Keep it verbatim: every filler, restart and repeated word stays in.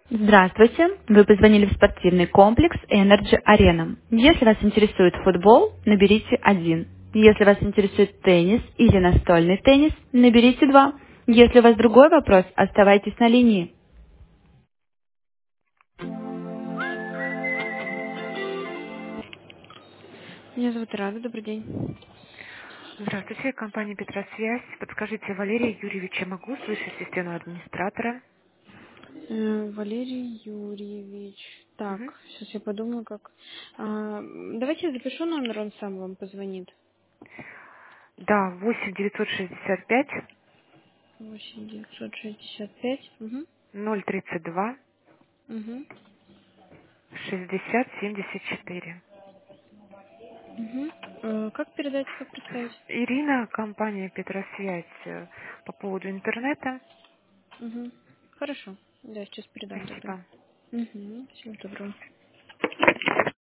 Здравствуйте, вы позвонили в спортивный комплекс Energy Arena. Если вас интересует футбол, наберите один. Если вас интересует теннис или настольный теннис, наберите два. Если у вас другой вопрос, оставайтесь на линии. Меня зовут Рада, добрый день. Здравствуйте, компания Петросвязь. Подскажите, Валерия Юрьевича могу слышать системного администратора? Э, Валерий Юрьевич. Так, Мгм. сейчас я подумаю, как. А, давайте я запишу номер, он сам вам позвонит. Да, восемь девятьсот шестьдесят пять Восемь девятьсот шестьдесят пять. Угу. ноль тридцать два Угу. шестьдесят семьдесят четыре. Угу. Как передать, как представить? Ирина, компания Петросвязь э, по поводу интернета. Угу. Хорошо. Да, сейчас передам тогда. Спасибо. Угу. Всего доброго.